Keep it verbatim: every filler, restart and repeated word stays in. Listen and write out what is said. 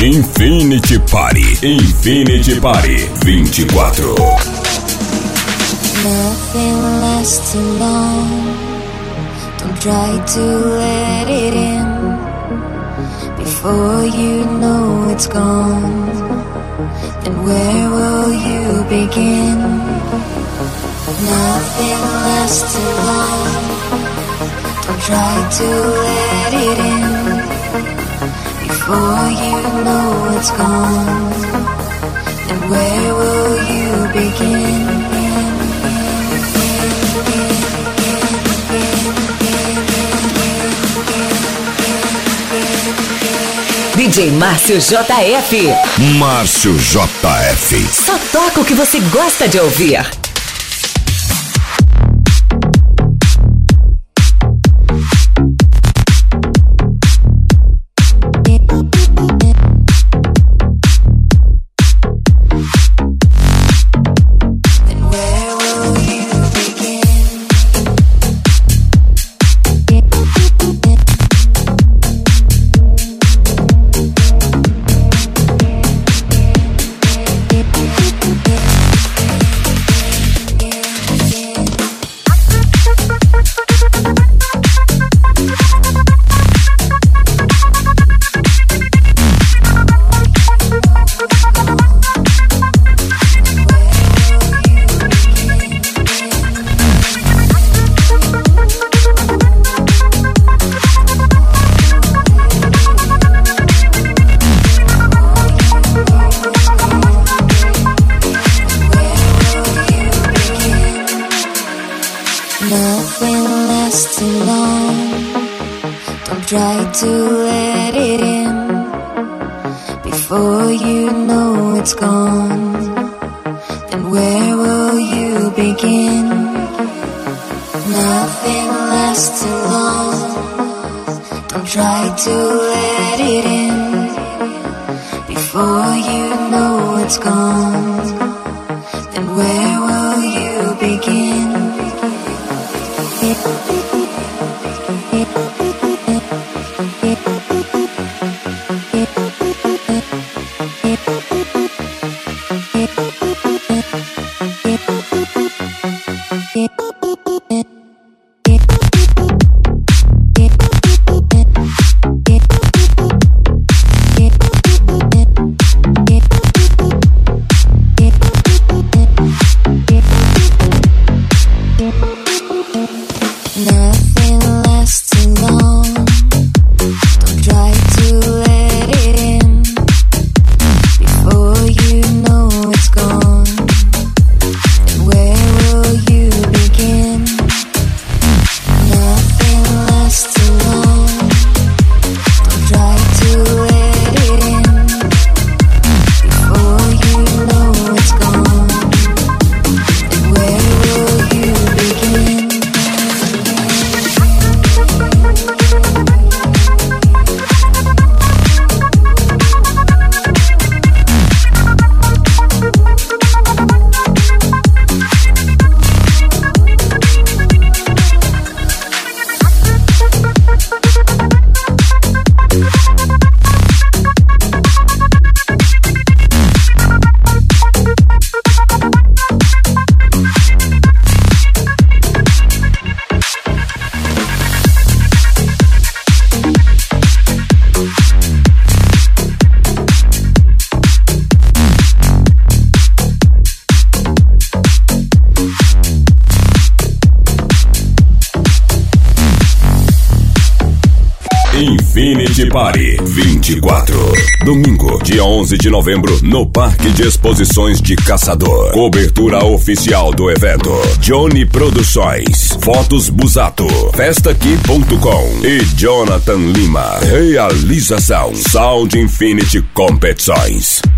Infinity Party. Infinity Party vinte e quatro. Nothing lasts too long. Don't try to let it in. Before you know it's gone, then where will you begin? Nothing lasts too long. Don't try to let it in. Before you know it's gone, then where will you begin? D J Márcio J F. Márcio J F. Só toca o que você gosta de ouvir. Infinity Party vinte e quatro. Domingo, dia onze de novembro, no Parque de Exposições de Caçador. Cobertura oficial do evento. Johnny Produções, Fotos Busato, Festaaqui ponto com e Jonathan Lima. Realização Sound Infinity Competições.